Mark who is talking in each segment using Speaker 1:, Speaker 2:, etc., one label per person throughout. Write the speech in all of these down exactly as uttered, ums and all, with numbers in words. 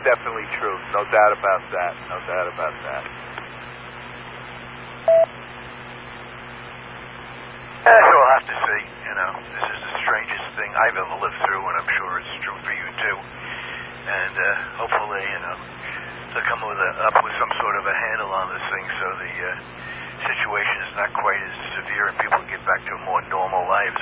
Speaker 1: definitely true. No doubt about that. No doubt about that.
Speaker 2: Eh, we'll have to see. You know, this is the strangest thing I've ever lived through, and I'm sure it's true for you too. And uh, hopefully, you know, they'll come with a, up with some sort of a handle on this thing, so the uh, situation is not quite as severe, and people get back to more normal lives.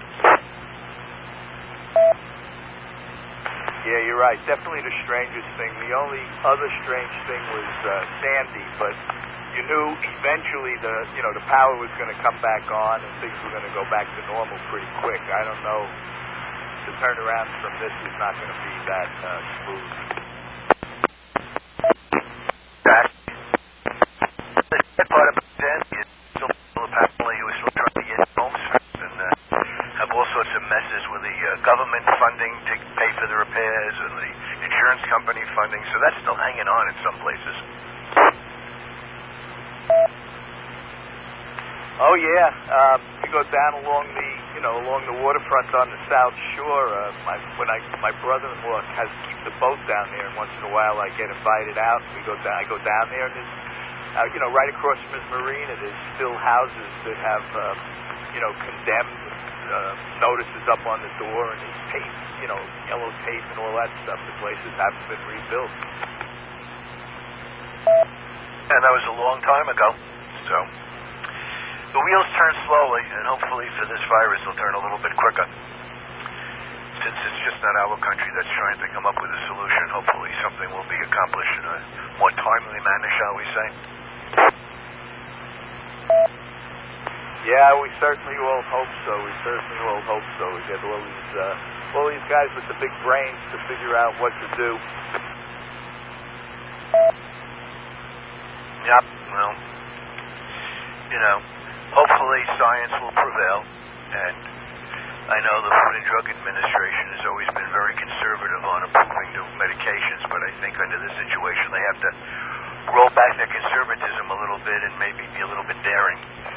Speaker 1: Yeah, you're right. Definitely the strangest thing. The only other strange thing was uh, Sandy, but you knew eventually the you know the power was going to come back on and things were going to go back to normal pretty quick. I don't know. The turnaround from this is not going to be that uh, smooth.
Speaker 2: That part about Sandy is still apparently he was still trying to get homes fixed and uh, have all sorts of messes with the uh, government funding to pay for the repairs and the insurance company funding. So that's still hanging on in some places.
Speaker 1: Oh yeah, um, we go down along the, you know, along the waterfront on the South Shore. Uh, my when I my brother-in-law has keeps a boat down there, and once in a while I get invited out. We go down. I go down there, and there's, uh, you know, right across from his marina, there's still houses that have, uh, you know, condemned uh, notices up on the door, and there's tape, you know, yellow tape and all that stuff. The places haven't been rebuilt.
Speaker 2: And that was a long time ago, so. The wheels turn slowly, and hopefully for this virus, they'll turn a little bit quicker. Since it's just not our country that's trying to come up with a solution, hopefully something will be accomplished in a more timely manner, shall we say.
Speaker 1: Yeah, we certainly all hope so. We certainly all hope so. We get all these, uh, all these guys with the big brains to figure out what to do.
Speaker 2: Yep, well, you know, hopefully science will prevail, and I know the Food and Drug Administration has always been very conservative on approving new medications, but I think under this situation they have to roll back their conservatism a little bit and maybe be a little bit daring.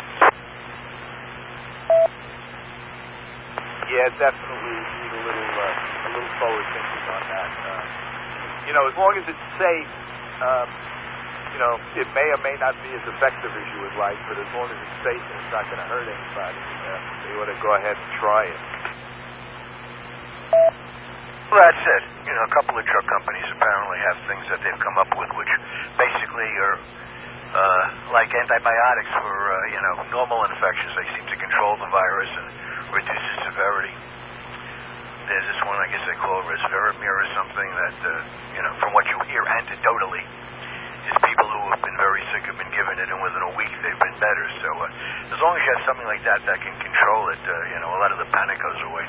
Speaker 1: Yeah, definitely need a little, uh, a little forward thinking on that. Uh, you know, as long as it's safe, um, you know, it may or may not be as effective as you would like, but as long as it's safe and it's not going to hurt anybody, uh, they ought to go ahead and try it.
Speaker 2: Well, that's it. You know, a couple of drug companies apparently have things that they've come up with which basically are uh, like antibiotics for, uh, you know, normal infections. They seem to control the virus and reduce its severity. There's this one, I guess they call Resveramir or something that, uh, you know, from what you hear anecdotally, is people who have been very sick have been given it, and within a week they've been better. So uh, as long as you have something like that that can control it, uh, you know, a lot of the panic goes away.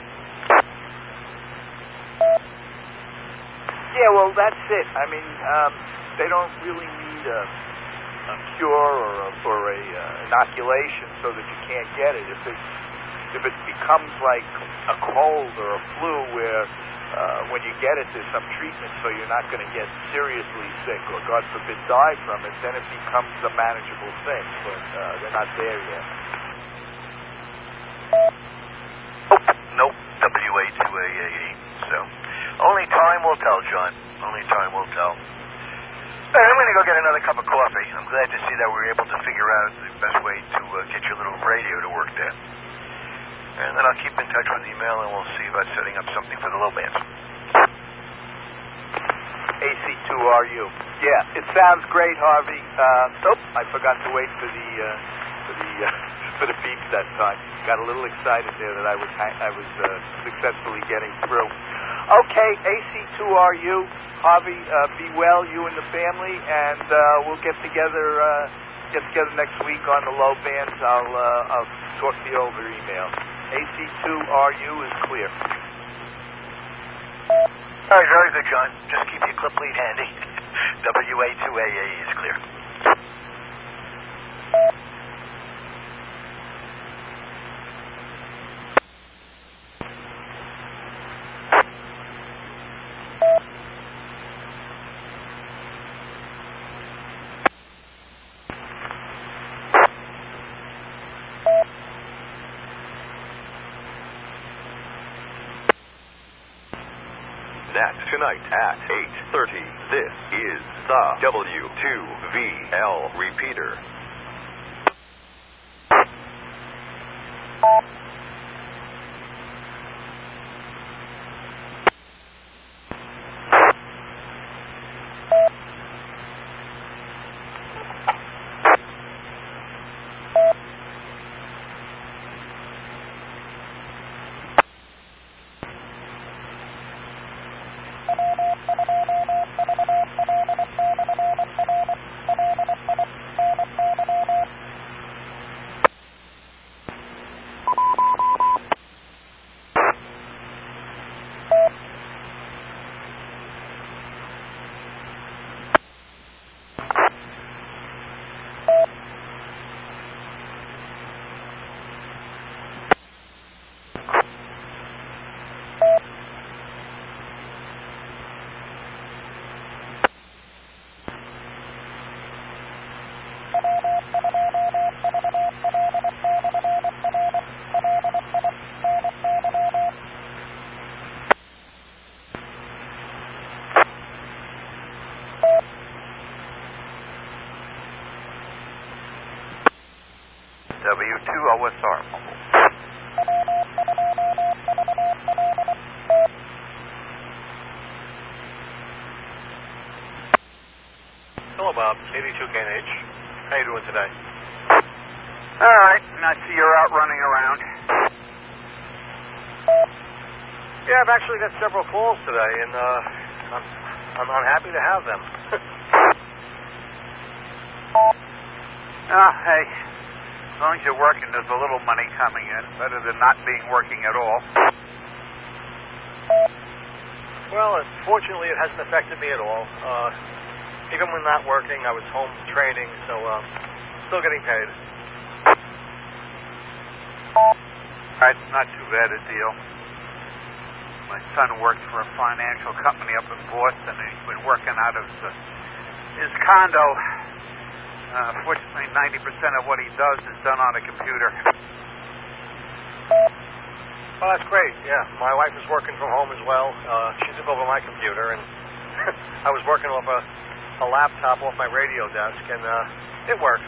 Speaker 1: Yeah, well, that's it. I mean, um, they don't really need a, a cure or a, or a uh, inoculation so that you can't get it. If it if it becomes like a cold or a flu where Uh, when you get it, there's some treatment so you're not going to get seriously sick or, God forbid, die from it, then it becomes a manageable thing, but uh, they're not there yet.
Speaker 2: Nope, W A two A A E. So, only time will tell, John. Only time will tell. All right, I'm going to go get another cup of coffee. I'm glad to see that we were able to figure out the best way to uh, get your little radio to work there. And then I'll keep in touch with email, and we'll see about setting up something for the low bands.
Speaker 1: A C two R U. Yeah, it sounds great, Harvey. Uh, oh, I forgot to wait for the uh, for the uh, for the beeps that time. Got a little excited there that I was ha- I was uh, successfully getting through. Okay, A C two R U. Harvey, uh, be well, you and the family, and uh, we'll get together uh, get together next week on the low bands. I'll uh, I'll talk to you over email. A C two R U is clear.
Speaker 2: All right, very good, John. Just keep your clip lead handy. W A two A A E is clear.
Speaker 3: net tonight at eight thirty. This is the W two V L repeater.
Speaker 2: W two O S R.
Speaker 4: Hello, Bob. eighty-two K N H. How you doing today?
Speaker 2: All right. I see you're out running around.
Speaker 4: Yeah, I've actually got several calls today, and uh, I'm, I'm, I'm happy to have them.
Speaker 2: Ah, hey. As long as you're working, there's a little money coming in. Better than not being working at all.
Speaker 4: Well, fortunately, it hasn't affected me at all. Uh, even when not working, I was home training, so uh, still getting paid.
Speaker 2: That's not too bad a deal. My son works for a financial company up in Boston, and he's been working out of uh, his condo. Uh, fortunately, ninety percent of what he does is done on a computer.
Speaker 4: Oh, that's great. Yeah, my wife is working from home as well. Uh, she took over my computer, and I was working off a, a laptop off my radio desk, and uh, it works.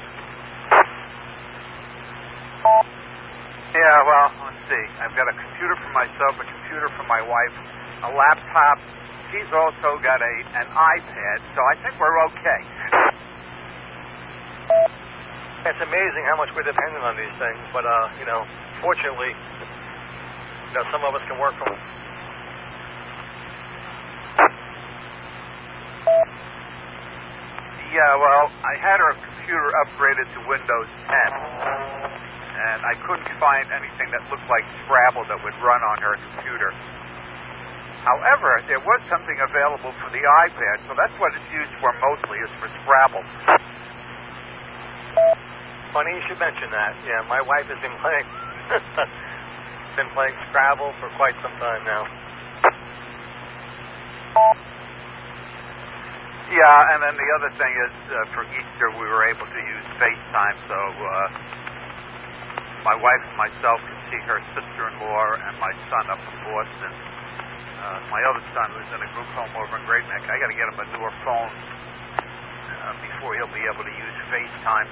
Speaker 2: Yeah, well, let's see. I've got a computer for myself, a computer for my wife, a laptop. She's also got a an iPad, so I think we're okay.
Speaker 4: It's amazing how much we're dependent on these things, but, uh, you know, fortunately, you know, some of us can work from home.
Speaker 2: Yeah, well, I had her computer upgraded to Windows ten, and I couldn't find anything that looked like Scrabble that would run on her computer. However, there was something available for the iPad, so that's what it's used for mostly, is for Scrabble.
Speaker 4: Funny you should mention that. Yeah, my wife has been playing been playing Scrabble for quite some time now.
Speaker 2: Yeah, and then the other thing is, uh, for Easter we were able to use FaceTime, so uh, my wife and myself could see her sister-in-law and my son up in Boston. Uh, my other son, who's in a group home over in Great Neck, I got to get him a newer phone uh, before he'll be able to use FaceTime.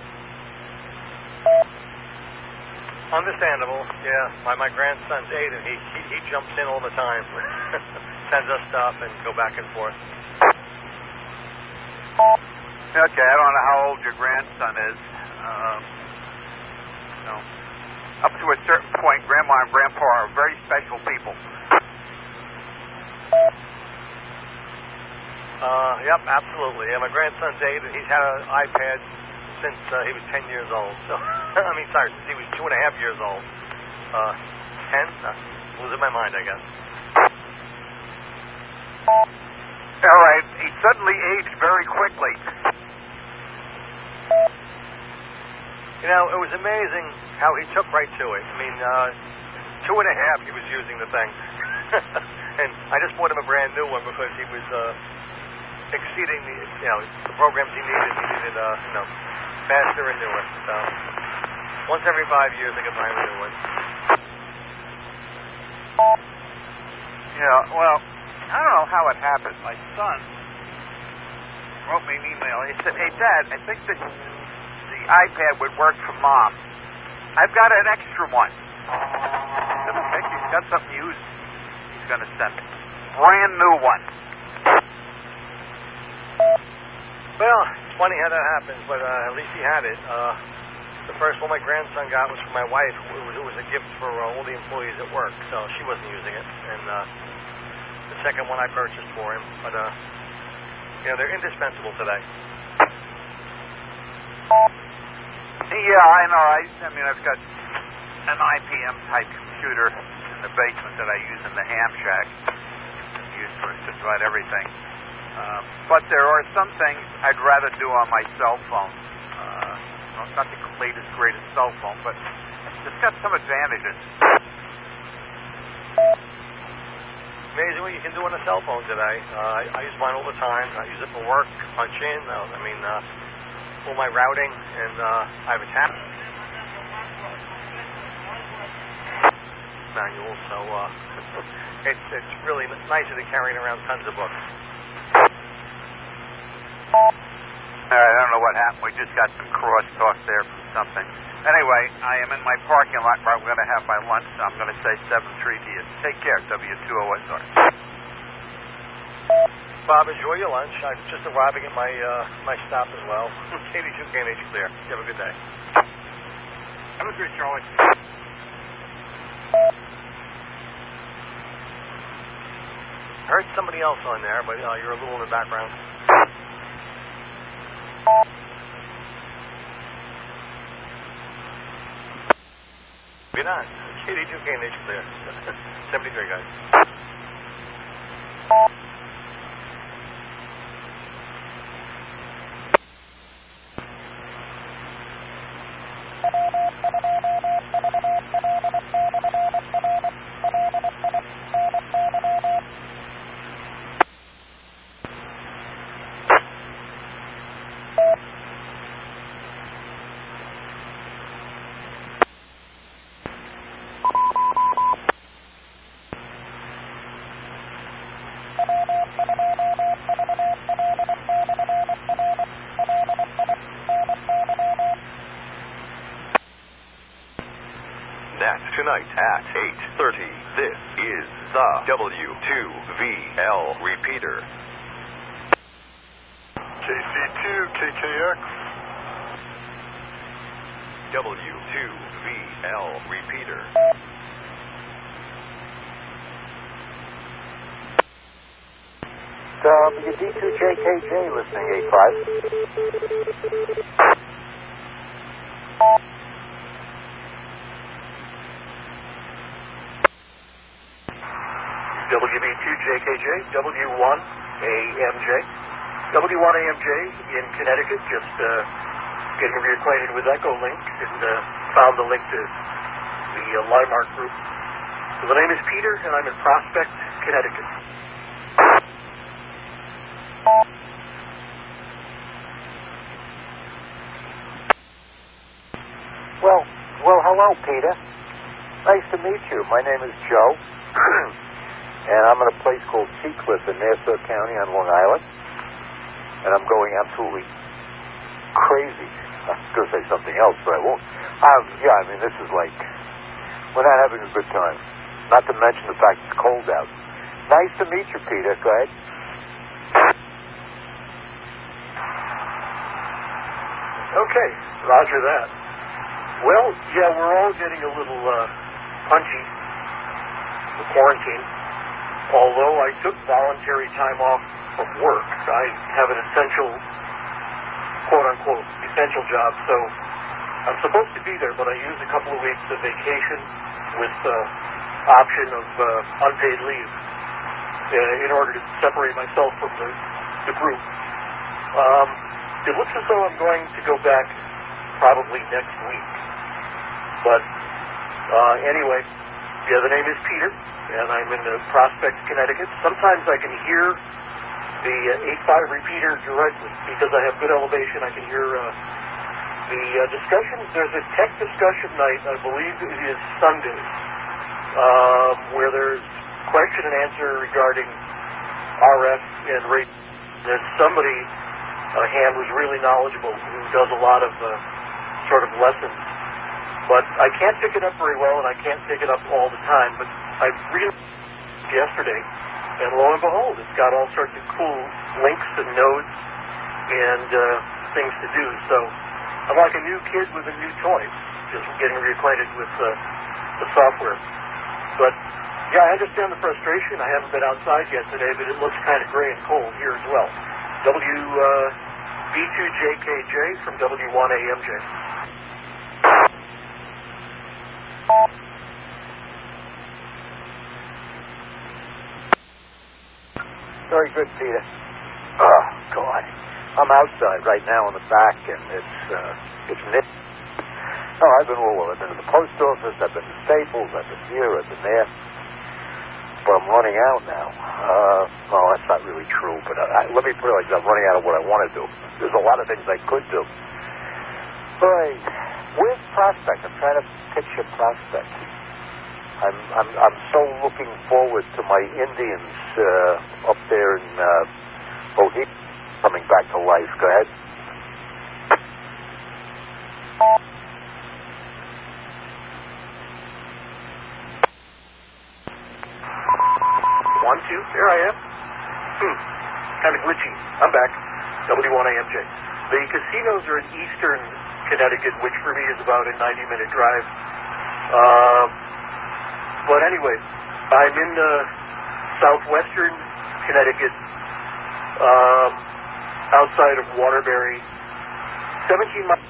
Speaker 4: Understandable. Yeah, my my grandson's eight, and he he, he jumps in all the time, sends us stuff, and go back and forth.
Speaker 2: Okay, I don't know how old your grandson is. Um, you know, up to a certain point, Grandma and Grandpa are very special people.
Speaker 4: Uh, yep, absolutely. Yeah, my grandson's eight, and he's had an iPad since uh, he was ten years old. So, I mean, sorry, since he was two and a half years old. Uh, ten? Uh, losing my mind, I guess.
Speaker 2: All right, he suddenly aged very quickly.
Speaker 4: You know, it was amazing how he took right to it. I mean, uh, two and a half he was using the thing. And I just bought him a brand new one because he was uh, exceeding the, you know, the programs he needed. He needed, uh, you know, faster and newer. So once every five years, I could buy him a new one.
Speaker 2: Yeah, well,
Speaker 5: I don't know how it happened. My son wrote me an email. He said, hey, Dad, I think that the iPad would work for Mom. I've got an extra one. I said, okay, he's got something used. He's going to send me. Brand new one.
Speaker 4: Well, it's funny how that happens, but uh, at least he had it. Uh, the first one my grandson got was for my wife. It was, it was a gift for uh, all the employees at work, so she wasn't using it. And uh, the second one I purchased for him, but uh, you know, they're indispensable today.
Speaker 5: Yeah, I know. I, I mean, I've got an I B M type computer in the basement that I use in the ham shack. I use for just about everything. Uh, but there are some things I'd rather do on my cell phone. Uh, well, it's not the latest, greatest cell phone, but it's got some advantages.
Speaker 4: Amazing what you can do on a cell phone today. Uh, I, I use mine all the time. I use it for work, punch in. Uh, I mean, uh, all my routing, and uh, I have a tab manual, so uh, it's it's really nicer than carrying around tons of books.
Speaker 5: All right, I don't know what happened. We just got some crosstalk there from something. Anyway, I am in my parking lot where I'm going to have my lunch, so I'm going to say seven three to you. Take care, W two O S R.
Speaker 4: Bob, enjoy your lunch. I'm just arriving at my uh, my stop as well. K D two K N H clear. You have a good day.
Speaker 5: Have a good, Charlie.
Speaker 4: Heard somebody else on there, but uh, you're a little in the background. You're not. K D two K N H clear. seventy-three, guys.
Speaker 3: That's tonight at eight thirty. This is the W two V L repeater.
Speaker 6: K C two, K K X.
Speaker 3: W two V L repeater.
Speaker 7: W D two J K J listening eight five.
Speaker 2: W B two J K J, W one A M J. W one A M J in Connecticut, just uh, getting reacquainted with Echolink and uh, found the link to the uh, Limemark group. So the name is Peter, and I'm in Prospect, Connecticut.
Speaker 7: Well, well, hello, Peter. Nice to meet you. My name is Joe, and I'm at a place called Seacliff in Nassau County on Long Island, and I'm going absolutely crazy. I was going to say something else, but I won't. Um, yeah, I mean, this is like, we're not having a good time. Not to mention the fact it's cold out. Nice to meet you, Peter. Go ahead.
Speaker 2: Okay, roger that. Well, yeah, we're all getting a little uh, punchy for quarantine. Although I took voluntary time off from work, I have an essential, quote-unquote, essential job, so I'm supposed to be there, but I used a couple of weeks of vacation with uh, option of uh, unpaid leave uh, in order to separate myself from the, the group. Um, it looks as though I'm going to go back probably next week. But uh, anyway, yeah, the name is Peter, and I'm in uh, Prospect, Connecticut. Sometimes I can hear the uh, eight five repeater directly because I have good elevation. I can hear uh, the uh, discussion. There's a tech discussion night, I believe it is Sunday, uh, where there's question and answer regarding
Speaker 8: R F and radio. There's somebody, a hand who's really knowledgeable, who does a lot of uh, sort of lessons. But I can't pick it up very well, and I can't pick it up all the time. But I really yesterday, and lo and behold, it's got all sorts of cool links and nodes and uh, things to do. So I'm like a new kid with a new toy, just getting reacquainted with uh, the software. But yeah, I understand the frustration. I haven't been outside yet today, but it looks kind of gray and cold here as well. W B two J K J from W one A M J.
Speaker 7: Very good, Peter. Oh, God. I'm outside right now in the back, and it's, uh, it's nit. No, I've been all over. I've been to the post office, I've been to Staples, I've been here, I've been there. But I'm running out now. Uh, no, that's not really true, but I, let me put it like this. I'm running out of what I want to do. There's a lot of things I could do. All right. Where's Prospect? I'm trying to picture Prospect. I'm I'm I'm so looking forward to my Indians uh, up there in uh, Bohemia coming back to life. Go ahead.
Speaker 8: One, two, there I am. Hmm, kind of glitchy. I'm back. W one A M J. The casinos are in eastern Connecticut, which for me is about a ninety-minute drive. Uh, but anyway, I'm in uh, southwestern Connecticut, um, outside of Waterbury, seventeen miles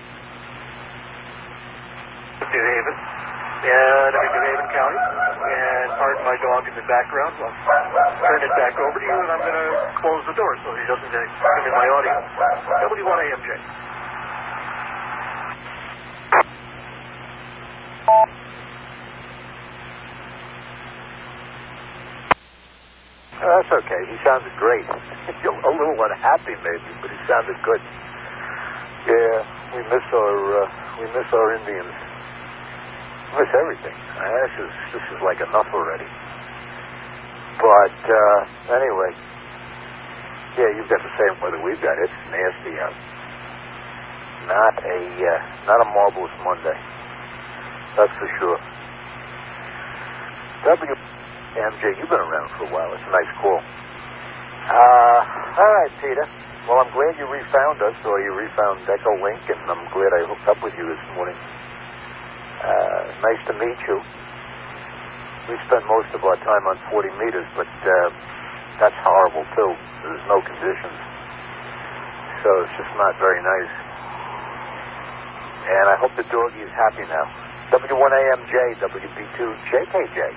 Speaker 8: from New Haven, and I'm in New Haven County. And pardon my dog in the background. Well, turn it back over to you, and I'm going to close the door so he doesn't uh, come in my audio. W one A M J.
Speaker 7: Oh, that's okay. He sounded great. A little unhappy, maybe, but he sounded good. Yeah, we miss our uh, we miss our Indians. We miss everything. Uh, this is this is like enough already. But uh, anyway, yeah, you've got the same weather we've got. It's nasty out. Not a uh, not a marvelous Monday. That's for sure. W. M J, you've been around for a while. It's a nice call. Uh, all right, Peter. Well, I'm glad you refound us, or you refound Echo Link, and I'm glad I hooked up with you this morning. Uh, nice to meet you. We spend most of our time on forty meters, but uh, that's horrible, too. There's no conditions. So it's just not very nice. And I hope the doggy is happy now. W one A M J, W B two J K J.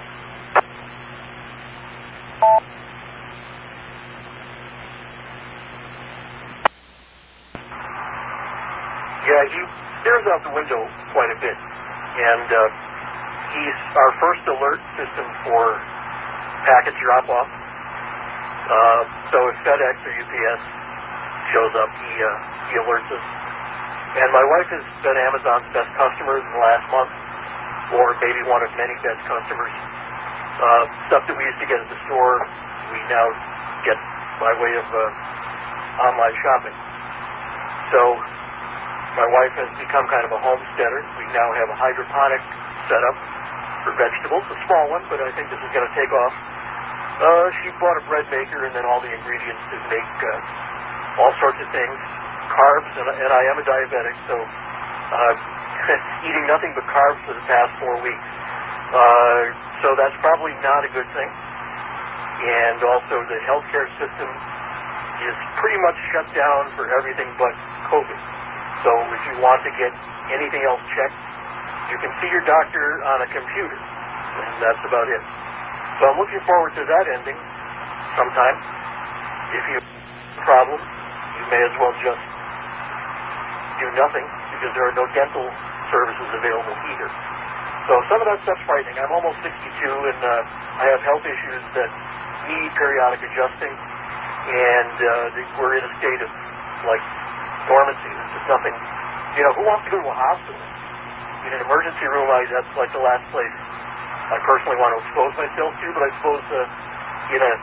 Speaker 8: Yeah, he stares out the window quite a bit. And uh, he's our first alert system for package drop-off. Uh, so if FedEx or U P S shows up, he, uh, he alerts us. And my wife has been Amazon's best customer in the last month, or maybe one of many best customers. Uh, stuff that we used to get at the store, we now get by way of uh, online shopping. So my wife has become kind of a homesteader. We now have a hydroponic setup for vegetables, a small one, but I think this is going to take off. Uh, she bought a bread maker and then all the ingredients to make uh, all sorts of things, carbs, and, and I am a diabetic, so uh, eating nothing but carbs for the past four weeks. Uh, so that's probably not a good thing. And also the healthcare system is pretty much shut down for everything but COVID. So if you want to get anything else checked, you can see your doctor on a computer, and that's about it. So I'm looking forward to that ending sometime. If you have a problem, you may as well just do nothing, because there are no dental services available either. So some of that stuff's frightening. I'm almost sixty-two, and uh, I have health issues that need periodic adjusting, and uh, we're in a state of, like, dormancy. There's just nothing, you know, who wants to go to a hospital? In an emergency room, I, that's like the last place I personally want to expose myself to, but I suppose uh, in a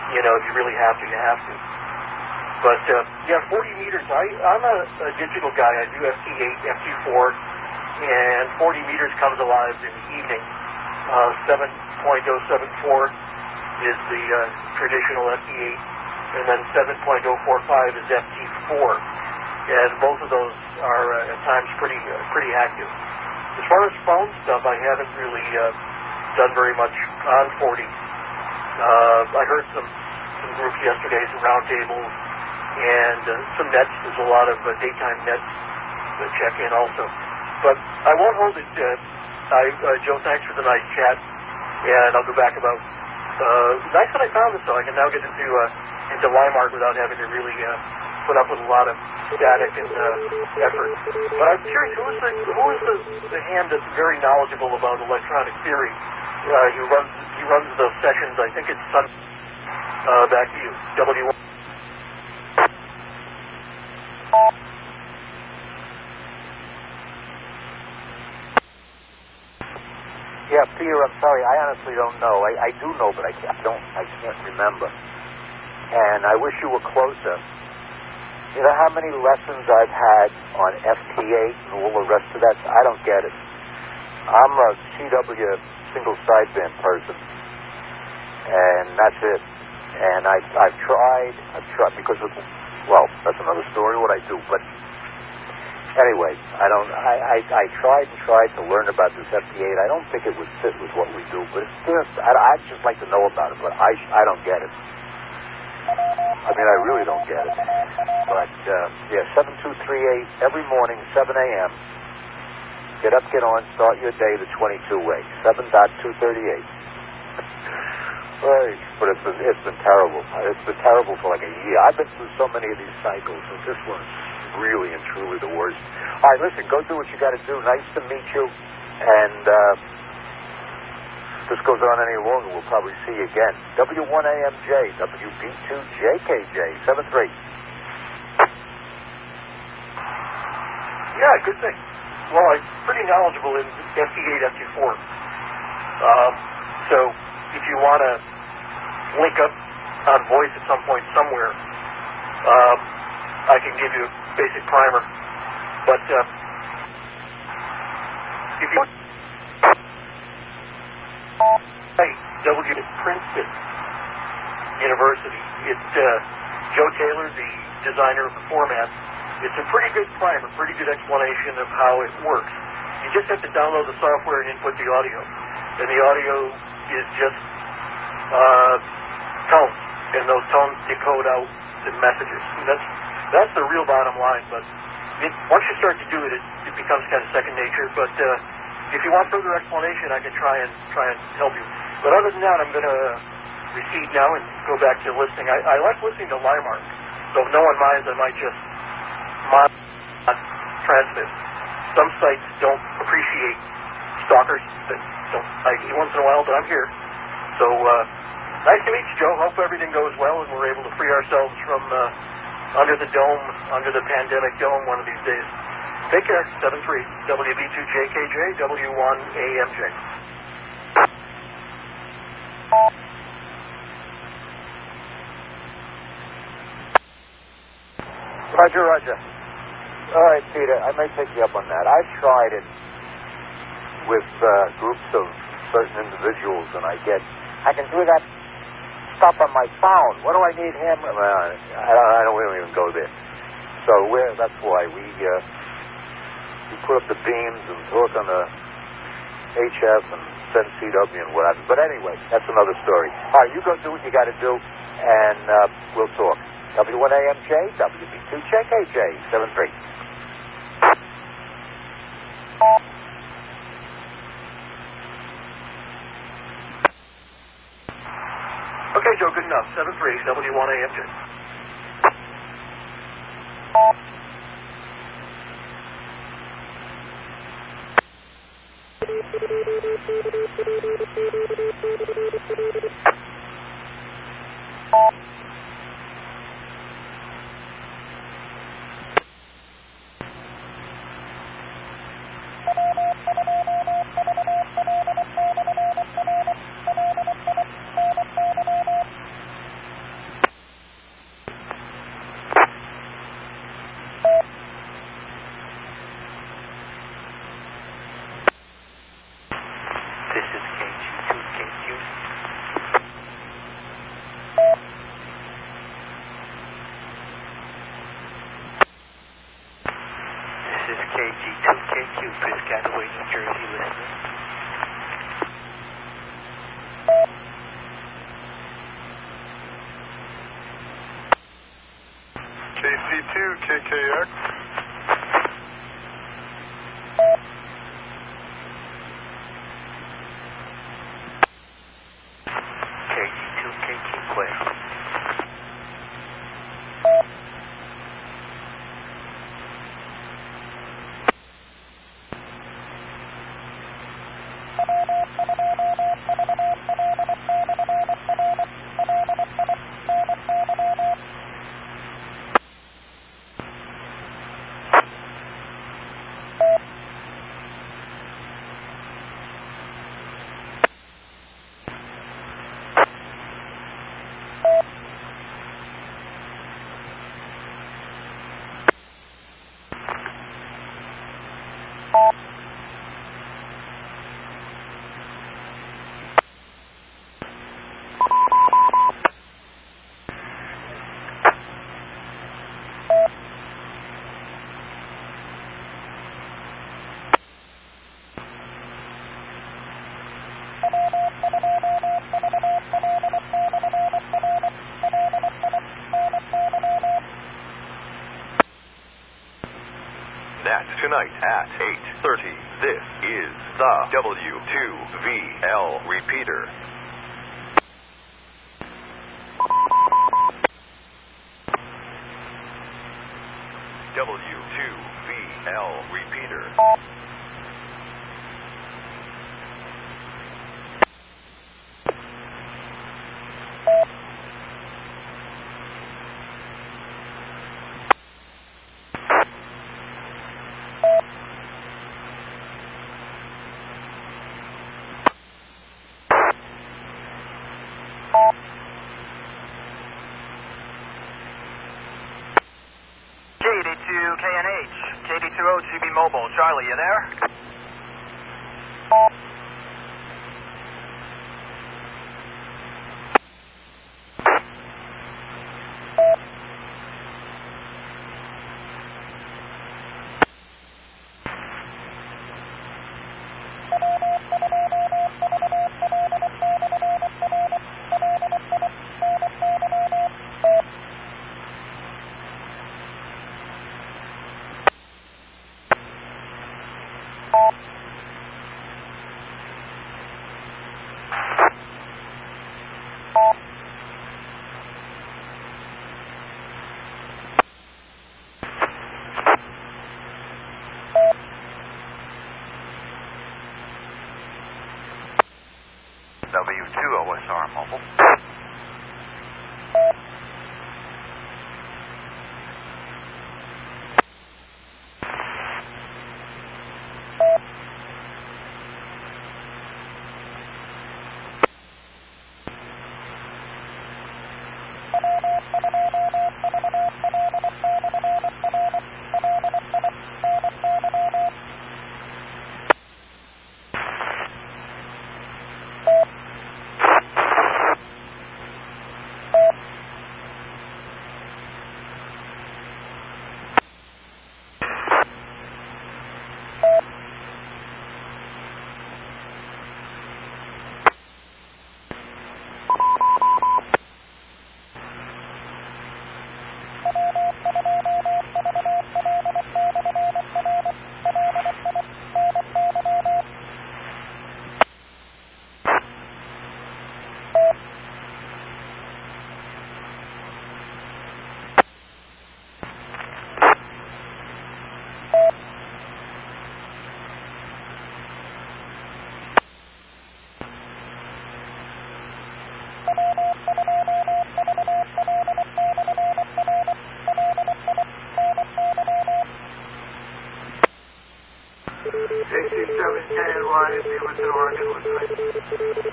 Speaker 8: you know, if you really have to, you have to. But, uh, yeah, forty meters, I, I'm a, a digital guy. I do F T eight, F T four, and forty meters comes alive in the evening. Uh, seven point oh seven four is the uh, traditional F T eight, and then seven point oh four five is F T four. And both of those are uh, at times pretty uh, pretty active. As far as phone stuff, I haven't really uh, done very much on forty. Uh, I heard some, some groups yesterday, some roundtables, and uh, some nets. There's a lot of uh, daytime nets that check in also. But I won't hold it. Uh, I, uh, Joe, thanks for the nice chat. And I'll go back about... Uh, nice that I found this, so I can now get into uh, into Limart without having to really uh, put up with a lot of static and uh, effort. But I'm curious, who is the who is the, the hand that's very knowledgeable about electronic theory? Uh, he runs he runs those sessions. I think it's Sun. Uh, back to you, W.
Speaker 7: Yeah, Peter, I'm sorry. I honestly don't know. I, I do know, but I, can't, I don't. I can't remember. And I wish you were closer. You know how many lessons I've had on F T eight and all the rest of that? I don't get it. I'm a C W single sideband person, and that's it. And I, I've tried. I've tried because of, well, that's another story what I do. But anyway, I don't. I, I, I tried and tried to learn about this F T eight. I don't think it would fit with what we do, but it's just. I, I'd just like to know about it, but I, I don't get it. I mean, I really don't get it. But, uh, yeah, seven two three eight every morning, seven a.m. Get up, get on, start your day the twenty-two way, seven two thirty-eight. Right. But it's been, it's been terrible. It's been terrible for like a year. I've been through so many of these cycles, and this one's really and truly the worst. All right, listen, go do what you got to do. Nice to meet you. And, uh, if this goes on any longer, we'll probably see you again. W one A M J, W B two J K J, seven three.
Speaker 8: Yeah, good thing. Well, I'm pretty knowledgeable in F T eight, F T four. Um, so if you want to link up on voice at some point somewhere, um, I can give you a basic primer. But uh, if you... Hey, W at Princeton University. It's uh, Joe Taylor, the designer of the format. It's a pretty good primer, pretty good explanation of how it works. You just have to download the software and input the audio. And the audio is just uh, tones, and those tones decode out the messages. And that's that's the real bottom line. But it, once you start to do it, it, it becomes kind of second nature. But uh, if you want further explanation, I can try and try and help you. But other than that, I'm going to recede now and go back to listening. I, I like listening to Limart, so if no one minds, I might just mod transmit. Some sites don't appreciate stalkers that don't I D once in a while, but I'm here. So uh, nice to meet you, Joe. Hope everything goes well and we're able to free ourselves from uh, under the dome, under the pandemic dome one of these days. Take care. seven three W B two J K J, W one A M J.
Speaker 7: Roger, Roger. All right, Peter, I may take you up on that. I've tried it with uh, groups of certain individuals, and I get, I can do that stuff on my phone. What do I need him? Well, I, I don't really even go there. So we're, that's why we uh, we put up the beams and talk on the H F and send C W and whatever. But anyway, that's another story. All right, you go do what you got to do, and uh, we'll talk. W one A M J, W B two J K J, seven three.
Speaker 8: Okay, Joe, good enough. seven three W one A M J.
Speaker 2: to Piscataway, New Jersey, listening.
Speaker 6: K C two, K K X.
Speaker 2: K C two, K K Quay.
Speaker 3: That's tonight at eight thirty. This is the W two V L repeater. W two V L repeater.
Speaker 4: K eighty-two K N H, K eighty-two O G B Mobile. Charlie, you there?
Speaker 5: W two O S R Mobile.
Speaker 9: J C seven K N Y, Beaverton, Oregon, listening.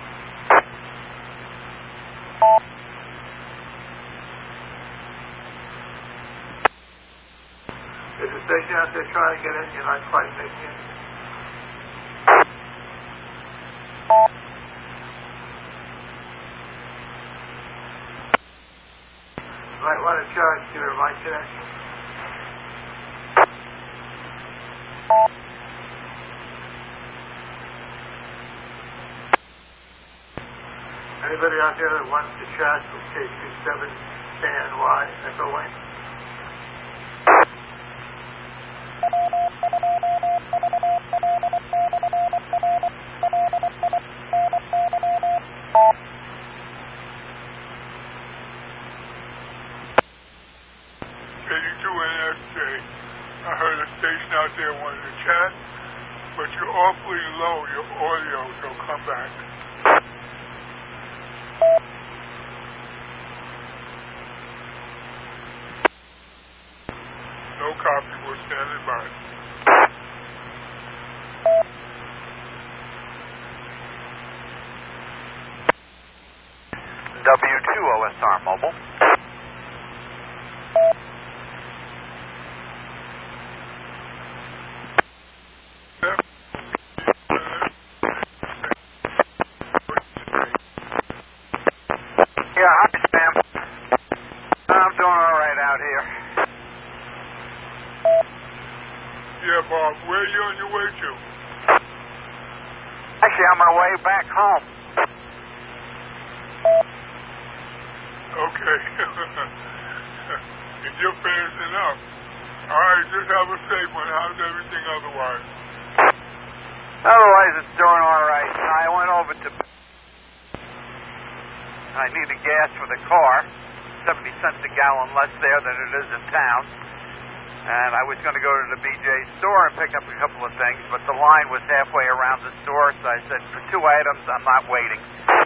Speaker 9: There's a station out there trying to get in, you're not quite making it. You might want to charge your my connection. Anybody out there that wants to chat from K two seven K N Y, Echo Lane?
Speaker 6: K two N X J. I heard a station out there wanted to chat, but you're awfully low, your audio, so come back. No copy, we're standing by.
Speaker 5: W two O S R Mobile. Yeah, hi, Sam. I'm doing all right out here.
Speaker 6: Yeah, Bob, where are you on your way to?
Speaker 5: Actually, on my way back home.
Speaker 6: Okay. And you're finishing up. All right, just have a safe one. How's everything otherwise?
Speaker 5: Otherwise, it's doing all right. I went over to... I needed gas for the car. seventy cents a gallon less there than it is in town. And I was going to go to the B J store and pick up a couple of things, but the line was halfway around the store, so I said, for two items, I'm not waiting.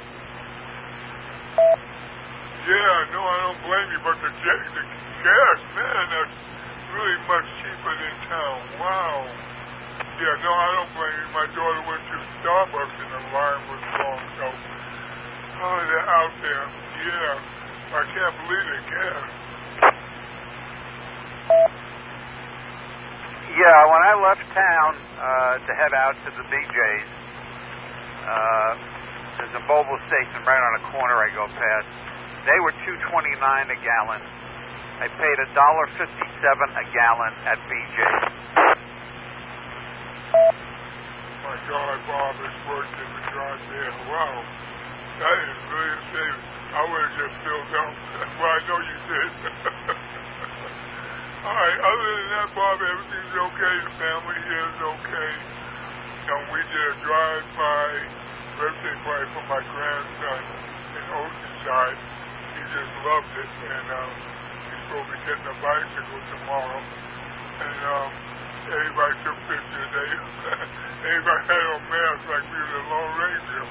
Speaker 6: Yeah, no, I don't blame you, but the, j- the gas, man, that's really much cheaper than town. Wow. Yeah, no, I don't blame you. My daughter went to Starbucks and the line was long, so... Oh, they're out there. Yeah. I can't believe it, gas.
Speaker 5: Yeah, when I left town uh, to head out to the B J's, uh, there's a mobile station right on a corner I go past. They were two twenty-nine a gallon. I paid a dollar fifty-seven a gallon at B J's.
Speaker 6: My God, Bob, it's worth it to drive there. Wow. That is really a saving. I would have just filled up. Well, I know you did. All right, other than that, Bob, everything's okay. The family here is okay. And we did a drive-by birthday party for my grandson in Oceanside. He just loved it, and um, he's supposed to be getting a bicycle tomorrow. And um, everybody took pictures. They, everybody had on masks like we were the Lone Ranger.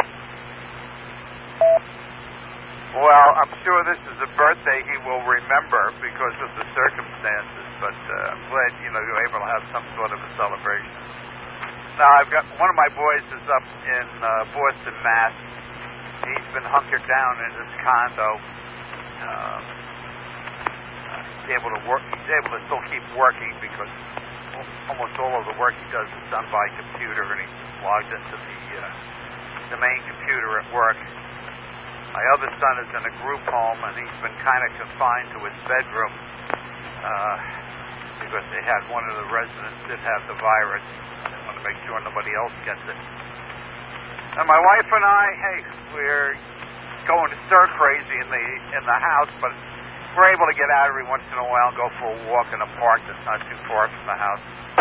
Speaker 5: Well, I'm sure this is a birthday he will remember because of the circumstances, but uh, I'm glad, you know, you're able to have some sort of a celebration. Now, I've got, one of my boys is up in uh, Boston, Mass. He's been hunkered down in his condo. Uh, he's able to work, he's able to still keep working because almost all of the work he does is done by computer, and he's logged into the, uh, the main computer at work. My other son is in a group home, and he's been kind of confined to his bedroom uh, because they had one of the residents did have the virus. They want to make sure nobody else gets it. And my wife and I, hey, we're going stir crazy in the in the house, but we're able to get out every once in a while and go for a walk in a park that's not too far from the house.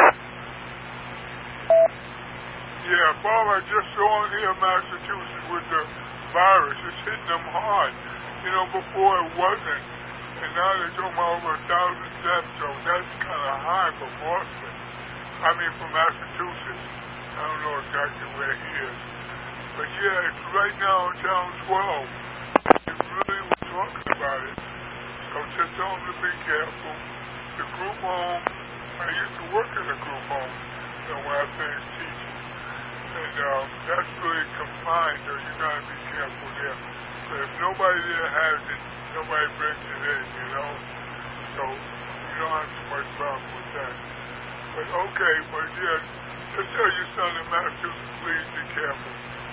Speaker 6: Yeah, Bob, I just saw in here in Massachusetts with the virus. It's hitting them hard. You know, before it wasn't. And now they're talking about over a thousand deaths, so that's kind of high for Boston. I mean, for Massachusetts. I don't know exactly where he is. But yeah, it's right now in town twelve. They really were talking about it. So just tell them to be careful. The group home, I used to work in a group home, you know, when I finished teaching. And um, that's really confined, so you got to be careful there. But if nobody there has it, nobody brings it in, you know? So you don't have too much problem with that. But okay, but yeah, just tell your son in Massachusetts, please be careful.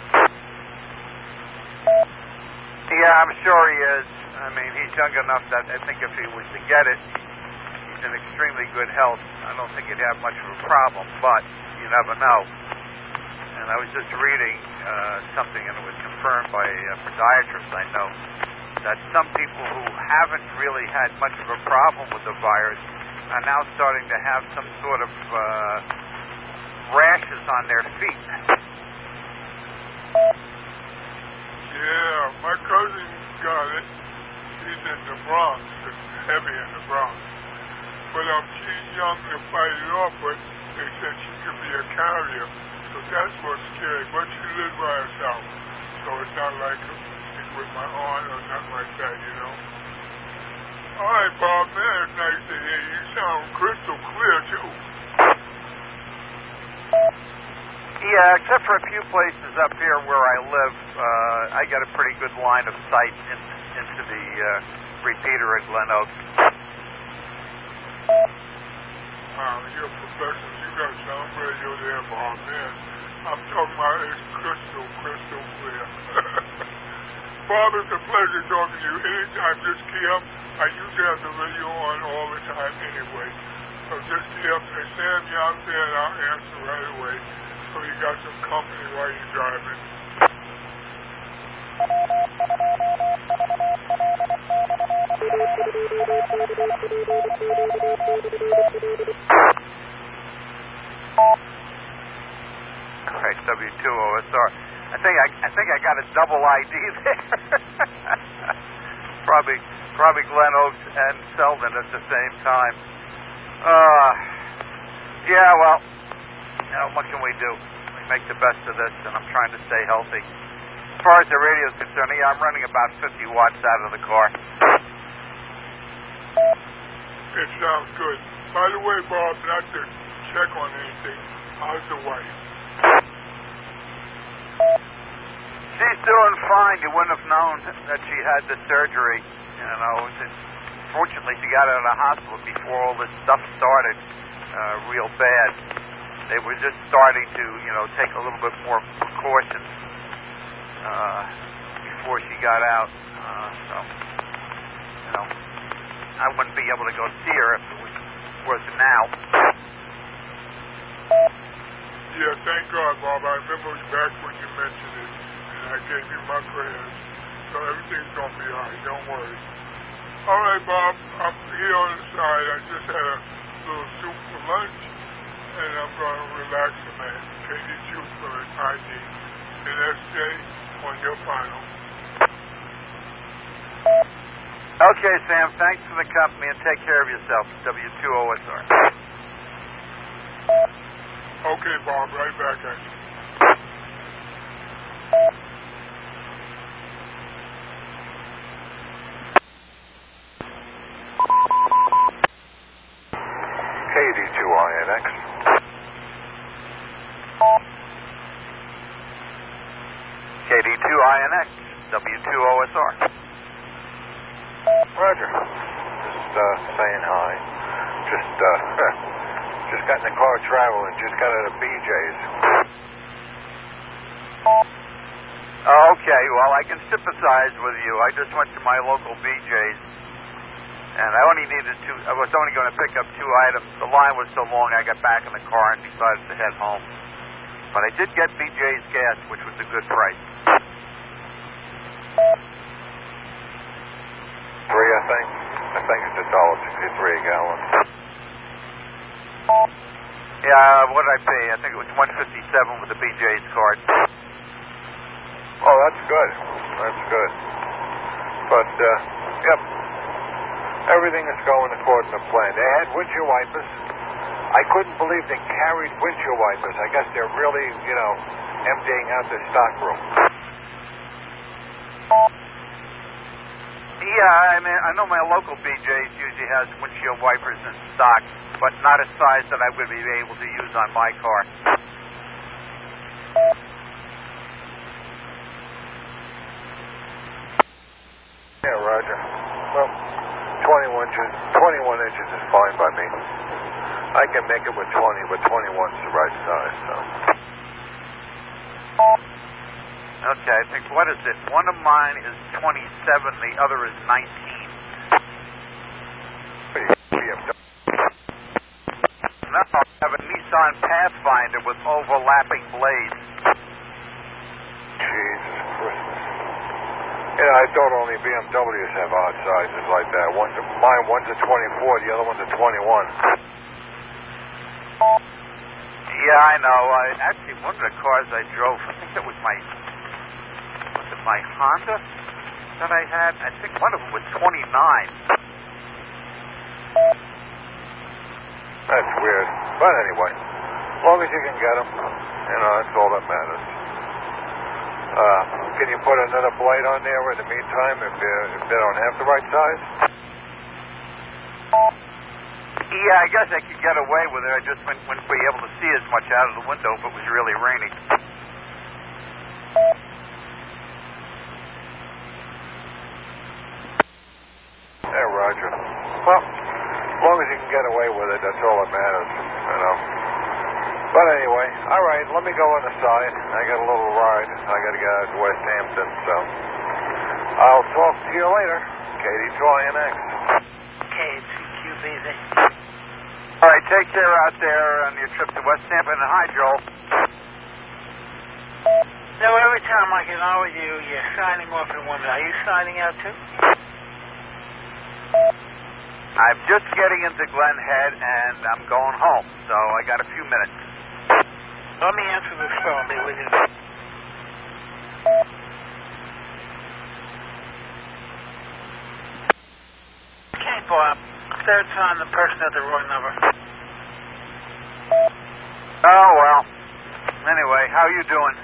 Speaker 5: Yeah, I'm sure he is. I mean, he's young enough that I think if he was to get it, he's in extremely good health. I don't think he'd have much of a problem, but you never know. And I was just reading uh, something, and it was confirmed by a podiatrist I know, that some people who haven't really had much of a problem with the virus are now starting to have some sort of uh, rashes on their feet.
Speaker 6: Yeah, my cousin got it. She's in the Bronx. It's heavy in the Bronx. But um, she's young to fight it off, but they said she could be a carrier. So that's what's scary. But she lives by herself. So it's not like she's with my aunt or nothing like that, you know. All right, Bob, man, it's nice to hear you. You sound crystal clear, too.
Speaker 5: Yeah, except for a few places up here where I live, uh, I got a pretty good line of sight in, into the uh, repeater at Glen Oaks.
Speaker 6: Wow, you're a professional. You got sound radio there, Bob, man. I'm talking about it's crystal, crystal clear. Bob, it's a pleasure talking to you. Anytime, just key up. I usually have the radio on all the time anyway. So just key up. Say, Sam, you're out there, and I'll answer right away. So you got some company while you're driving.
Speaker 5: All right, W two O S R. I think I, I think I got a double I D there. probably, probably Glen Oaks and Selden at the same time. Uh, yeah, well, you know, what can we do? We make the best of this, and I'm trying to stay healthy. As far as the radio is concerned, yeah, I'm running about fifty watts out of the car.
Speaker 6: It sounds good. By the way, Bob, not to check on anything, how's the wife?
Speaker 5: She's doing fine. You wouldn't have known that she had the surgery. You know, fortunately, she got out of the hospital before all this stuff started uh, real bad. They were just starting to, you know, take a little bit more precautions uh, before she got out. Uh, so, you know, I wouldn't be able to go see her if it was, wasn't now.
Speaker 6: Yeah, thank God, Bob. I remember it was back when you mentioned it, and I gave you my prayers. So everything's going to be all right. Don't worry. All right, Bob. I'm here on the side. I just had a little soup for lunch, and I'm going to relax a minute. K D two for an I D. And S J on your final.
Speaker 5: Okay, Sam. Thanks for the company, and take care of yourself. W two O S R.
Speaker 6: Okay, Bob. Right back at you.
Speaker 3: K D two I N X.
Speaker 5: K D two I N X, W two O S R.
Speaker 3: Roger. Just uh, saying hi. Just uh, just got in the car traveling. Just got out of B J's.
Speaker 5: Okay, well, I can sympathize with you. I just went to my local B J's, and I only needed two. I was only going to pick up two items. The line was so long, I got back in the car and decided to head home. But I did get B J's gas, which was a good price.
Speaker 3: Three, I think. I think it's a dollar sixty-three a gallon.
Speaker 5: Yeah, what did I pay? I think it was one fifty-seven with the B J's card.
Speaker 3: Oh, that's good. That's good. But, uh, yep. Everything is going according to plan. They had windshield wipers. I couldn't believe they carried windshield wipers. I guess they're really, you know, emptying out their stock room.
Speaker 5: Yeah, I mean, I know my local B J's usually has windshield wipers in stock, but not a size that I would be able to use on my car.
Speaker 3: Yeah, Roger. Well, twenty-one inches, twenty-one inches is fine by me. I can make it with twenty, but twenty-one's the right size, so.
Speaker 5: Okay, I think, what is it? One of mine is twenty-seven, the other is nineteen. No, I have a Nissan Pathfinder. grinder with overlapping blades.
Speaker 3: Jesus Christmas. You know, I thought only B M Ws have odd sizes like that. One's a, mine, one's a twenty-four, the other one's a twenty-one.
Speaker 5: Yeah, I know. I actually, one of the cars I drove, I think it was my, was it my Honda that I had? I think one of them was twenty-nine.
Speaker 3: That's weird. But anyway, as long as you can get them, you know, that's all that matters. Uh, can you put another blade on there in the meantime if, if they don't have the right size?
Speaker 5: Yeah, I guess I could get away with it. I just wouldn't, wouldn't be able to see as much out of the window if it was really raining.
Speaker 3: Hey, Roger. Well, as long as you can get away with it, that's all that matters, you know. But anyway, all right, let me go on the side. I got a little ride. I got to get out to West Hampton, so I'll talk to you later. K D two I N X.
Speaker 9: K T Q B Z.
Speaker 5: All right, take care out there on your trip to West Hampton. And hi, Joel.
Speaker 9: So every time I get on with you, you're signing off in one minute. Are you signing out too?
Speaker 5: I'm just getting into Glen Head, and I'm going home, so I got a few minutes.
Speaker 9: Let me answer this phone. I'll be with you. Okay, Bob. Third time the person had the wrong number.
Speaker 5: Oh, well. Anyway, how you doing?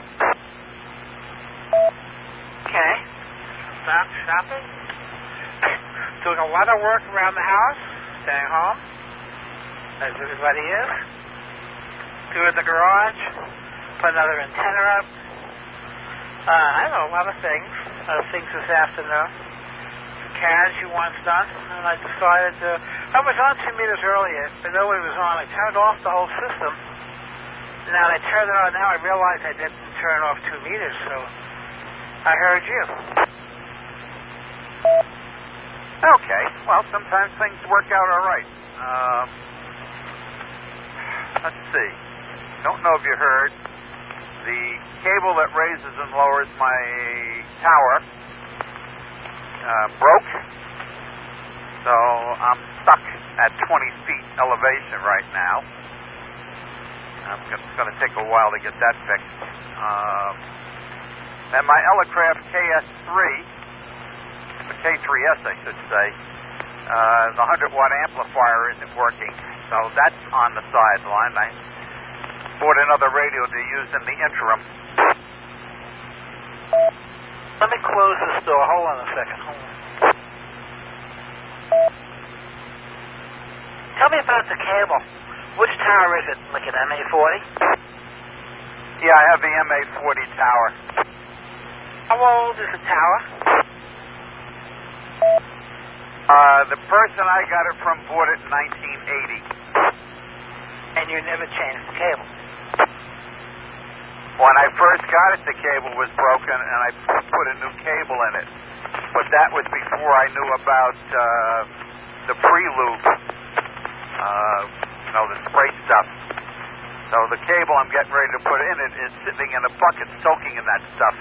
Speaker 9: Okay. Stop shopping. Doing a lot of work around the house. Staying home. As everybody is. Doing the garage. Put another antenna up. Uh, I don't know, a lot of things. A lot of things this afternoon. Carriage you once done. And I decided to... I was on two meters earlier, but nobody was on. I turned off the whole system. Now I turned it on now, I realized I didn't turn off two meters, so I heard you.
Speaker 5: Okay. Well, sometimes things work out all right. Um, let's see. Don't know if you heard. The cable that raises and lowers my tower uh, broke. So I'm stuck at twenty feet elevation right now. Um, it's going to take a while to get that fixed. Um, and my Elecraft K S three, the K three S I should say, uh, the one hundred watt amplifier isn't working, so that's on the sideline. I bought another radio to use in the interim.
Speaker 9: Let me close this door. Hold on a second. Hold on. Tell me about the cable. Which tower is it? Like an M A forty?
Speaker 5: Yeah, I have the M A forty tower.
Speaker 9: How old is the tower?
Speaker 5: Uh, the person I got it from bought it in nineteen eighty.
Speaker 9: And you never changed the cable?
Speaker 5: When I first got it, the cable was broken, and I put a new cable in it. But that was before I knew about uh, the pre-lube, uh, you know, the spray stuff. So the cable I'm getting ready to put in it is sitting in a bucket soaking in that stuff.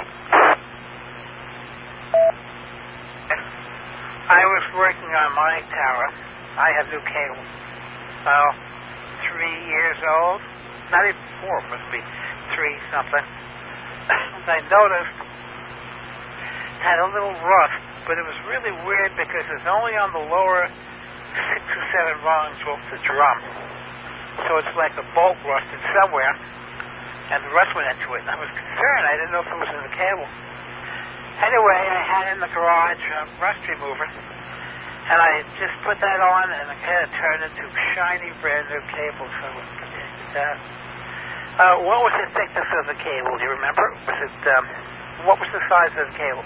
Speaker 9: I was working on my tower. I have new cable. Oh, three years old. Not even four, must be three something. I noticed it had a little rust, but it was really weird because it's only on the lower six or seven rungs off the drum. So it's like a bolt rusted somewhere, and the rust went into it. And I was concerned. I didn't know if it was in the cable. Anyway, I had in the garage a rust remover, and I just put that on, and I had it turned into shiny, brand new cable. So it continued that. Uh, what was the thickness of the cable? Do you remember? Was it? Um, what was the size of the cable?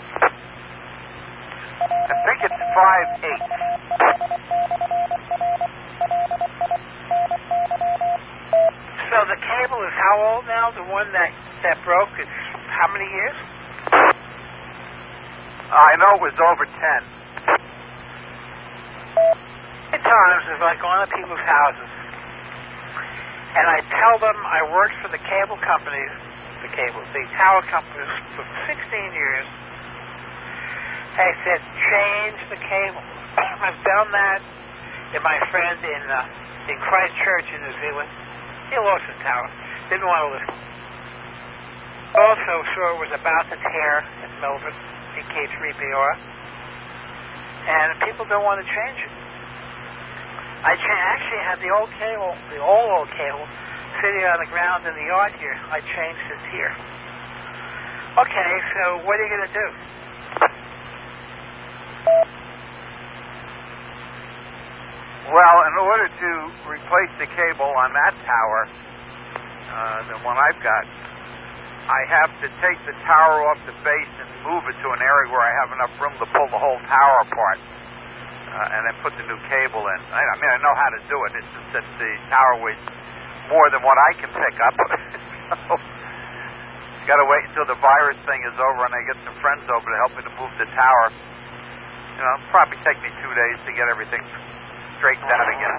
Speaker 5: I think it's five eight.
Speaker 9: So the cable is how old now? The one that that broke is how many years?
Speaker 5: I know it was over ten.
Speaker 9: Many times, if I go into people's houses and I tell them I worked for the cable companies, the cable, the tower companies for sixteen years. I said, change the cable. I've done that. And my friend in uh, in Christchurch in New Zealand, he lost the tower. Didn't want to listen. Also saw it was about to tear in Melbourne, in K three B R. And people don't want to change it. I cha- actually had the old cable, the old old cable, sitting on the ground in the yard here. I changed it here. Okay, so what are you going to do?
Speaker 5: Well, in order to replace the cable on that tower, uh, the one I've got, I have to take the tower off the base and move it to an area where I have enough room to pull the whole tower apart, uh, and then put the new cable in. I, I mean, I know how to do it. It's just that the tower weighs more than what I can pick up. So, you got to wait until the virus thing is over and I get some friends over to help me to move the tower. You know, it'll probably take me two days to get everything straightened out again.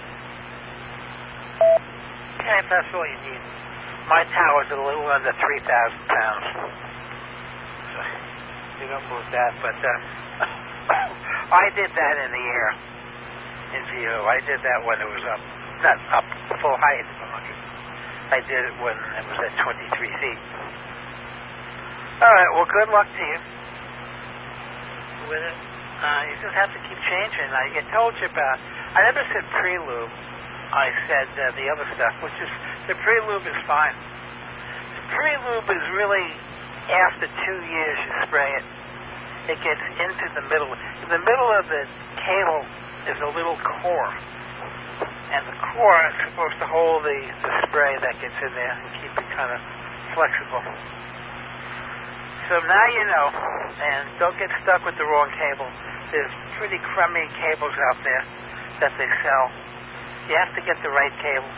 Speaker 9: Okay, if that's all you need. My tower's a little under three thousand pounds. So you don't move that, but uh, I did that in the air, in view. I did that when it was up, not up full height. I did it when it was at twenty-three feet. All right, well, good luck to you with it. Uh, you just have to keep changing. I told you about, I never said pre-lube. I said uh, the other stuff, which is, the pre-lube is fine. The pre-lube is really, after two years you spray it, it gets into the middle. In the middle of the cable is a little core. And the core is supposed to hold the, the spray that gets in there and keep it kind of flexible. So now you know, and don't get stuck with the wrong cable. There's pretty crummy cables out there that they sell. You have to get the right cable.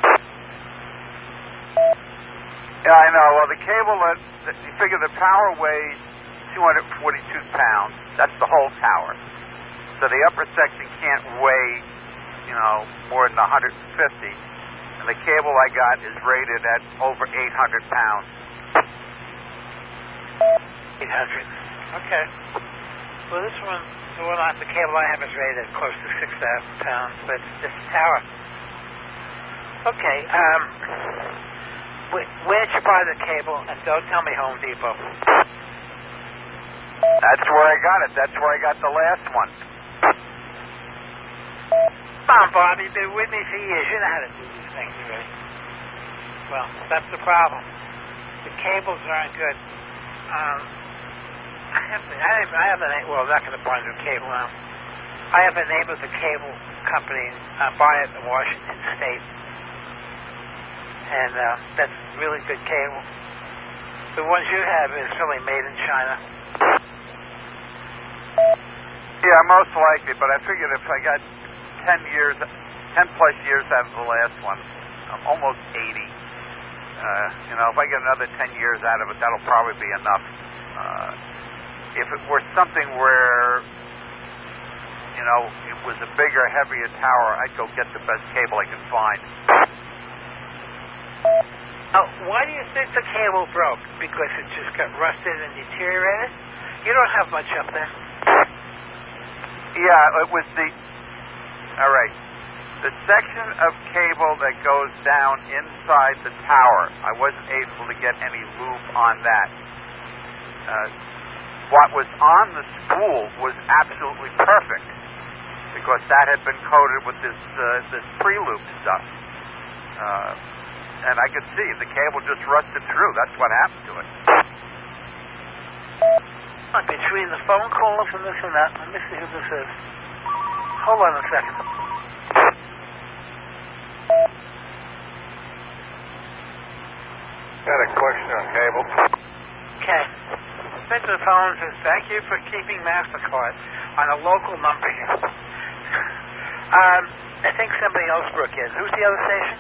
Speaker 5: Yeah, I know. Well, the cable, that, that you figure the tower weighs two hundred forty-two pounds. That's the whole tower. So the upper section can't weigh, you know, more than one hundred fifty. And the cable I got is rated at over eight hundred pounds.
Speaker 9: eight hundred. Okay. Well, this one, the one on the cable I have is rated close to six thousand pounds, but it's just a tower. Okay. Um, wh- where'd you buy the cable? And don't tell me Home Depot.
Speaker 5: That's where I got it. That's where I got the last one.
Speaker 9: Come on, Bob. You've been with me for years. You know how to do these things already. Well, that's the problem. The cables aren't good. Um, I have to, I have, I have a, well, I'm not going to buy a new cable now. I have a name of the cable company, uh, buy it in Washington State. And uh, that's really good cable. The ones you have is really made in China.
Speaker 5: Yeah, most likely, but I figured if I got ten years, ten plus years out of the last one, I'm almost eighty. Uh, you know, if I get another ten years out of it, that'll probably be enough. Uh, if it were something where, you know, it was a bigger, heavier tower, I'd go get the best cable I can find.
Speaker 9: Oh, why do you think the cable broke? Because it just got rusted and deteriorated? You don't have much up there.
Speaker 5: Yeah, it was the... All right. The section of cable that goes down inside the tower, I wasn't able to get any lube on that. Uh, what was on the spool was absolutely perfect because that had been coated with this uh, this pre-lube stuff. Uh, and I could see the cable just rusted through. That's what happened to it.
Speaker 9: Between the phone calls and this and that, let me see who this is. Hold on a second.
Speaker 3: Got a question on cable.
Speaker 9: Okay. Speak to the phone and says, thank you for keeping MasterCard on a local number here. um, I think somebody else broke in. Who's the other station?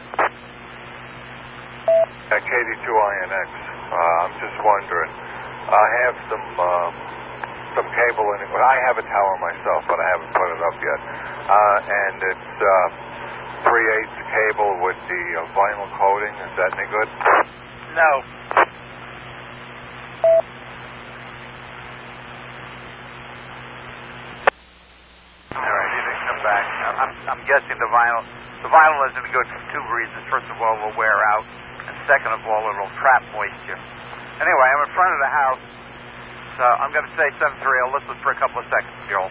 Speaker 3: At K D two I N X. Uh, I'm just wondering. I have some uh, some cable in it. Well, I have a tower myself, but I haven't put it up yet. Uh, and it's uh, three eighths cable with the uh, vinyl coating. Is that any good?
Speaker 9: No.
Speaker 5: All right, he didn't come back. I'm, I'm guessing the vinyl, the vinyl isn't good for two reasons. First of all, it will wear out, and second of all, it will trap moisture. Anyway, I'm in front of the house, so I'm going to say seven three. I'll listen for a couple of seconds, Joel.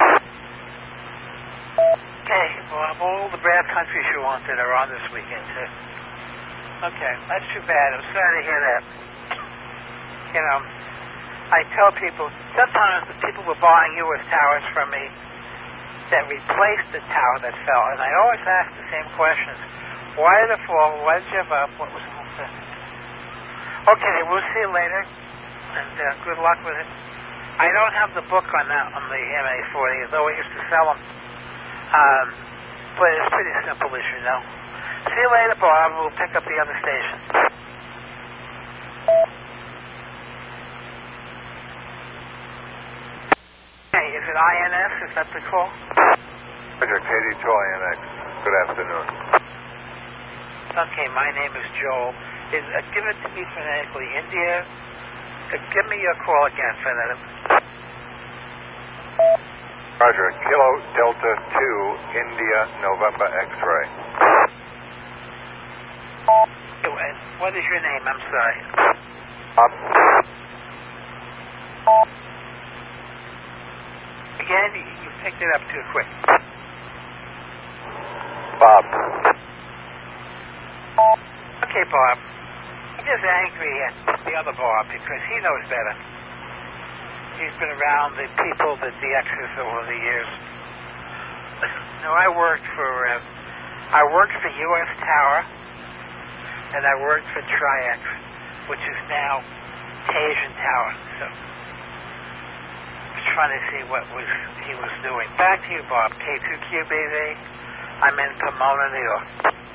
Speaker 9: Okay, well, all the bad countries you wanted are on this weekend, too. Okay, that's too bad. I'm sorry to hear that. You know, I tell people, sometimes the people were buying U S towers from me that replaced the tower that fell, and I always ask the same questions. Why did it fall? Why did you have up? What was it? Okay, we'll see you later, and uh, good luck with it. I don't have the book on that, on the M A forty, though I used to sell them. Um, but it's pretty simple, as you know. See you later, Bob. We'll pick up the other station. Hey, is it I N S? Is that the call?
Speaker 3: Roger, K D two I N X. Good afternoon.
Speaker 9: Okay, my name is Joel. Is, uh, give it to me phonetically. India, uh, give me your call again phonetically.
Speaker 3: Roger, Kilo Delta two, India, November X-ray.
Speaker 9: What is your name? I'm sorry.
Speaker 3: Bob.
Speaker 9: Again, you picked it up too quick.
Speaker 3: Bob.
Speaker 9: Okay, Bob. I'm just angry at the other Bob because he knows better. He's been around the people, the D Xs over the years. Now, I worked for, uh, I worked for U S Tower, and I worked for Tri-X, which is now Asian Tower. So, I was trying to see what was he was doing. Back to you, Bob. K two Q B V. I'm in Pomona, New York.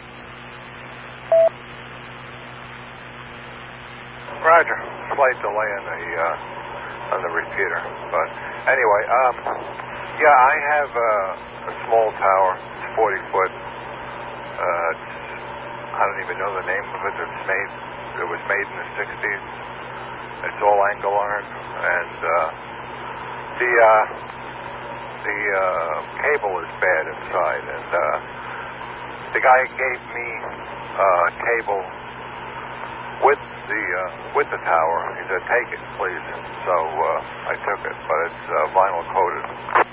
Speaker 3: Roger. Slight delay in the uh, on the repeater, but anyway, um, yeah, I have uh, a small tower. It's forty foot. Uh, it's, I don't even know the name of it. It's made. It was made in the sixties. It's all angle iron, and uh, the uh, the uh, cable is bad inside, and uh, the guy gave me uh, cable with the uh, with the tower. He said, "Take it, please." So uh, I took it, but it's uh, vinyl coated.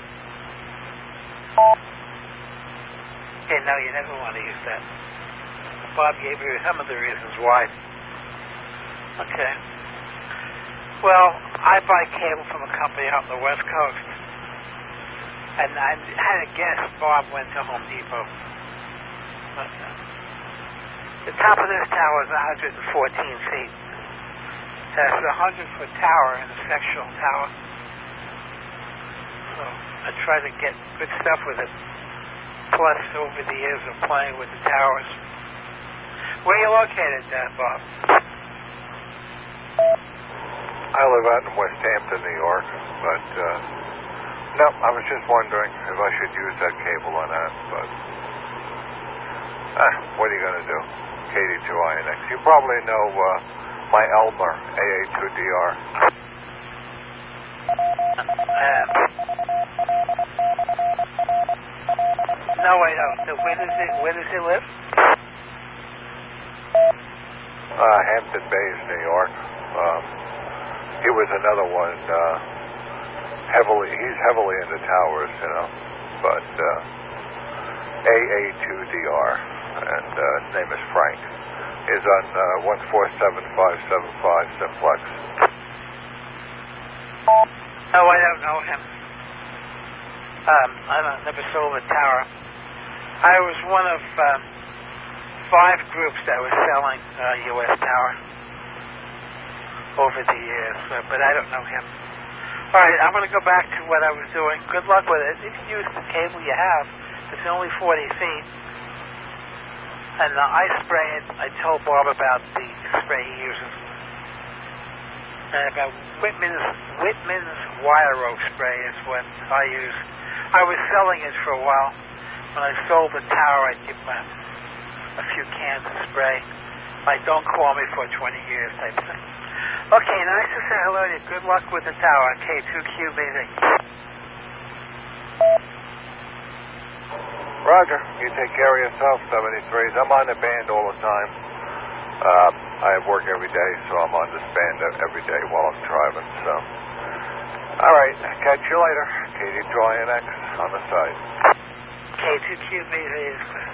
Speaker 9: Okay, no, you never want to use that. Bob gave you some of the reasons why. Okay. Well, I buy cable from a company out on the West Coast, and I had a guess Bob went to Home Depot. But, uh, the top of this tower is one hundred fourteen feet. That's a hundred foot tower and a sectional tower. So I try to get good stuff with it. Plus, over the years of playing with the towers. Where are you located, uh, Bob?
Speaker 3: I live out in West Hampton, New York, but uh, no, I was just wondering if I should use that cable or not. But ah, what are you going to do? K D two I N X. You probably know uh, my Elmer, A A two D R.
Speaker 9: Um, no, I don't. So where does he, where does he live?
Speaker 3: Uh, Hampton Bays, New York. Um, he was another one. Uh, heavily, he's heavily into towers, you know. But uh, A A two D R, and uh, his name is Frank. Is on uh, one four seven five seven five Simplex.
Speaker 9: Oh, I don't know him. Um, I don't, never saw the tower. I was one of um, five groups that was selling uh, U S Tower over the years, uh, but I don't know him. All right, I'm going to go back to what I was doing. Good luck with it. You can use the cable you have. It's only forty feet. And uh, I spray it. I told Bob about the spray he uses. And about Whitman's, Whitman's Wire Rope spray is what I use. I was selling it for a while. when I sold the tower, I'd give them a, a few cans of spray. Like, don't call me for twenty years type thing. Okay, nice to say hello to you. Good luck with the tower on K two Q B V.
Speaker 3: Roger. You take care of yourself, seventy-threes. I'm on the band all the time. Uh, I work every day, so I'm on this band every day while I'm driving, so. All right. Catch you later. K two I N X on the side.
Speaker 9: K two Q B V is clear.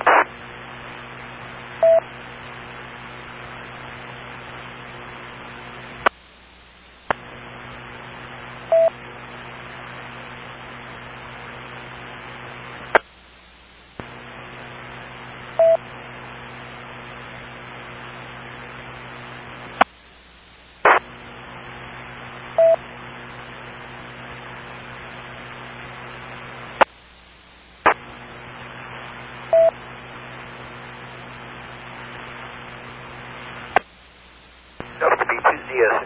Speaker 7: W B two Z S.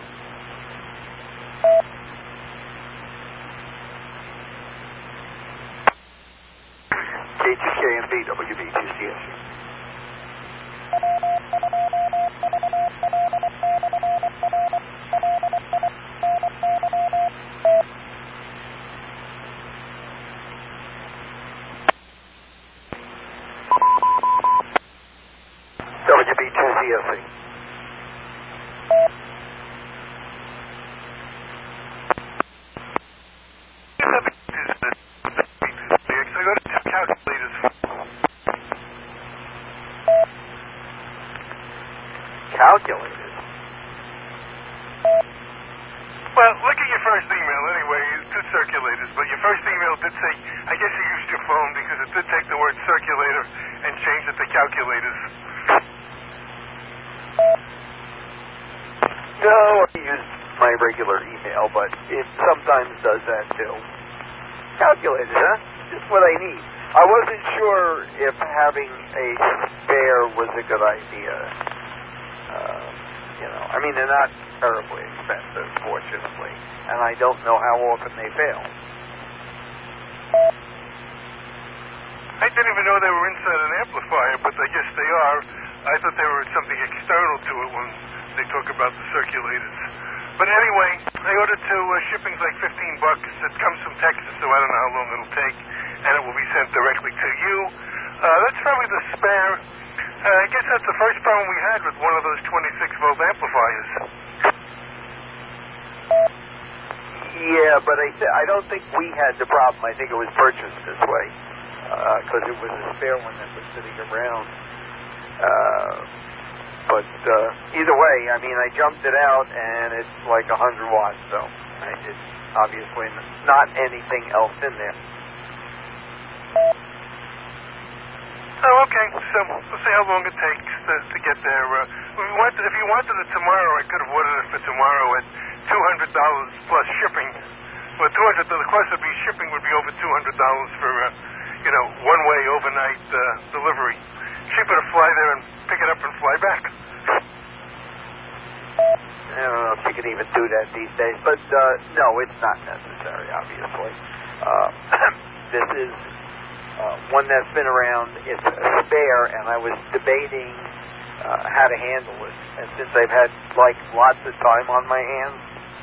Speaker 7: K two K M B, W B two Z S. W B two Z S. Calculators.
Speaker 6: Well, look at your first email anyway. It's two circulators, but your first email did say, I guess you used your phone because it did take the word circulator and change it to calculators.
Speaker 7: No, I use my regular email, but it sometimes does that too. Calculators, huh? Just what I need. I wasn't sure if having a spare was a good idea. Uh, you know, I mean, they're not terribly expensive, fortunately, and I don't know how often they fail.
Speaker 6: I didn't even know they were inside an amplifier, but I guess they are. I thought they were something external to it when they talk about the circulators. But anyway, I ordered two. Uh, shipping's like fifteen bucks. It comes from Texas, so I don't know how long it'll take, and it will be sent directly to you. Uh, that's probably the spare. Uh, I guess that's the first problem we had with one of those twenty-six volt amplifiers.
Speaker 7: Yeah, but I th- I don't think we had the problem. I think it was purchased this way because uh, it was a spare one that was sitting around. Uh, but uh, either way, I mean, I jumped it out and it's like one hundred watts, so I, it's obviously not anything else in there.
Speaker 6: Oh, okay. So we'll see how long it takes to, to get there. Uh, if, you wanted, if you wanted it tomorrow, I could have ordered it for tomorrow at two hundred dollars plus shipping. Well, two hundred dollars, the cost of be shipping would be over two hundred dollars for, uh, you know, one-way overnight uh, delivery. Cheaper to fly there and pick it up and fly back.
Speaker 7: I don't know if you can even do that these days, but uh, no, it's not necessary, obviously. Uh, this is uh, one that's been around. It's a spare, and I was debating uh, how to handle it. And since I've had, like, lots of time on my hands.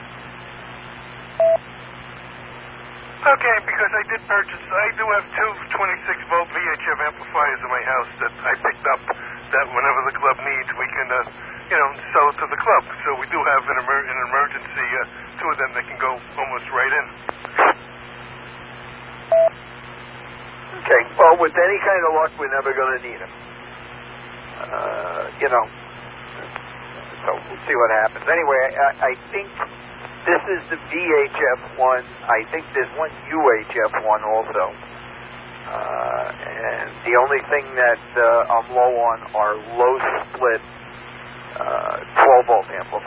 Speaker 6: Okay, because I did purchase, I do have two twenty-six volt V H F amplifiers in my house that I picked up that whenever the club needs, we can, uh, you know, sell it to the club. So we do have an, emer- an emergency, uh, two of them that can go almost right in.
Speaker 7: Okay, well, with any kind of luck, we're never going to need them. Uh, you know, so we'll see what happens. Anyway, I, I think this is the V H F one. I think there's one U H F one also. Uh, and the only thing that uh, I'm low on are low split uh, twelve volt amplifiers.